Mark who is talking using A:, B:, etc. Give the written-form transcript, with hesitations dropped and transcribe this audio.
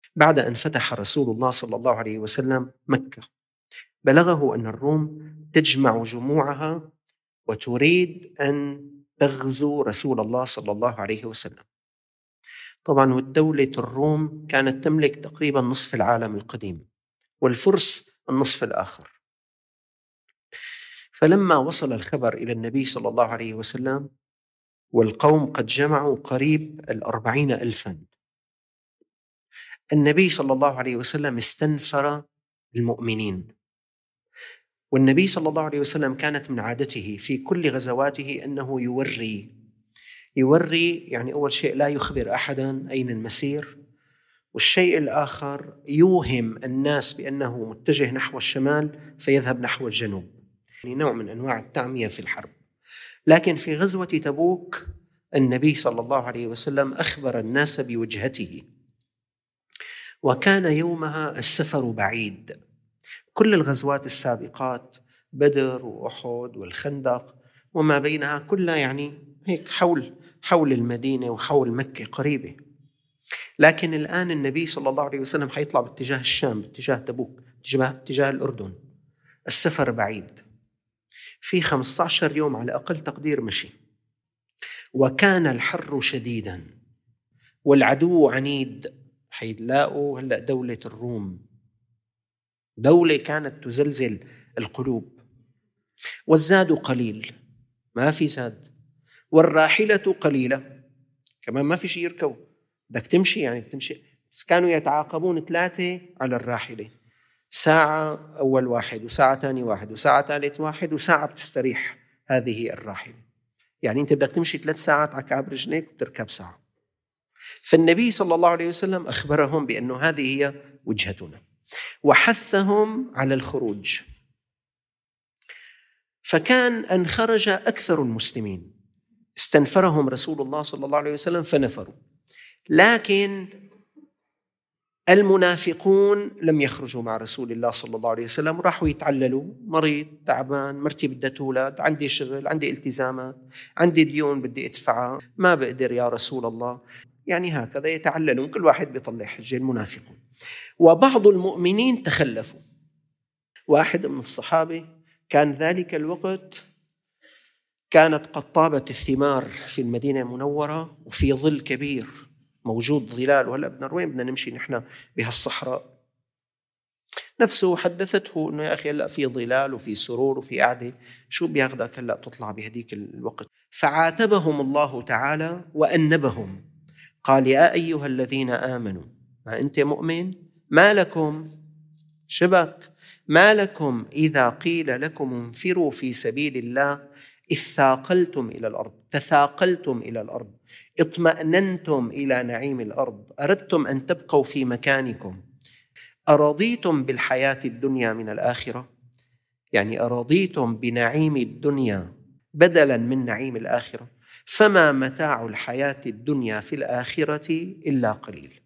A: بعد أن فتح رسول الله صلى الله عليه وسلم مكة، بلغه أن الروم تجمع جموعها وتريد أن تغزو رسول الله صلى الله عليه وسلم. طبعا والدولة الروم كانت تملك تقريبا نصف العالم القديم، والفرس النصف الآخر. فلما وصل الخبر إلى النبي صلى الله عليه وسلم والقوم قد جمعوا قريب 40,000، النبي صلى الله عليه وسلم استنفر المؤمنين. والنبي صلى الله عليه وسلم كانت من عادته في كل غزواته أنه يوري يعني أول شيء لا يخبر أحدا أين المسير، والشيء الآخر يوهم الناس بأنه متجه نحو الشمال فيذهب نحو الجنوب، يعني نوع من أنواع التعمية في الحرب. لكن في غزوة تبوك النبي صلى الله عليه وسلم أخبر الناس بوجهته، وكان يومها السفر بعيد. كل الغزوات السابقات بدر وأحد والخندق وما بينها كلها يعني هيك حول المدينة وحول مكة قريبة. لكن الآن النبي صلى الله عليه وسلم حيطلع باتجاه الشام، باتجاه تبوك، باتجاه الأردن. السفر بعيد، في 15 يوم على أقل تقدير مشي، وكان الحر شديدا والعدو عنيد. حيلاقوا هلأ دولة الروم، دولة كانت تزلزل القلوب، والزاد قليل، ما في زاد، والراحلة قليلة، كمان ما في شيء يركب، بدك تمشي يعني بتمشي. كانوا يتعاقبون 3 على الراحلة، ساعة أول واحد وساعة ثاني واحد وساعة ثالث واحد وساعة بتستريح هذه الراحلة. يعني أنت بدك تمشي 3 ساعات على كعب رجليك وتركب ساعة. فالنبي صلى الله عليه وسلم أخبرهم بأنه هذه هي وجهتنا، وحثهم على الخروج. فكان أن خرج أكثر المسلمين، استنفرهم رسول الله صلى الله عليه وسلم فنفروا. لكن المنافقون لم يخرجوا مع رسول الله صلى الله عليه وسلم، راحوا يتعللوا، مريض تعبان، مرتي بدها تولد، عندي شغل، عندي التزامات، عندي ديون بدي أدفعها، ما بقدر يا رسول الله. يعني هكذا يتعللون، كل واحد بيطلع حجة، المنافقون. وبعض المؤمنين تخلفوا. واحد من الصحابة كان ذلك الوقت كانت قد طابت الثمار في المدينة المنورة وفي ظل كبير موجود ظلال، وهلأ بدنا وين بدنا نمشي نحن بهالصحراء. نفسه حدثته انه يا اخي هلا في ظلال وفي سرور وفي قعده، شو بياخذك هلا تطلع بهديك الوقت؟ فعاتبهم الله تعالى وأنبهم، قال يا ايها الذين آمنوا، ما انت مؤمن، ما لكم شبك، ما لكم إذا قيل لكم انفروا في سبيل الله اثاقلتم إلى الأرض، تثاقلتم إلى الأرض، اطمأننتم إلى نعيم الأرض، أردتم أن تبقوا في مكانكم، أرضيتم بالحياة الدنيا من الآخرة، يعني أرضيتم بنعيم الدنيا بدلا من نعيم الآخرة، فما متاع الحياة الدنيا في الآخرة إلا قليل.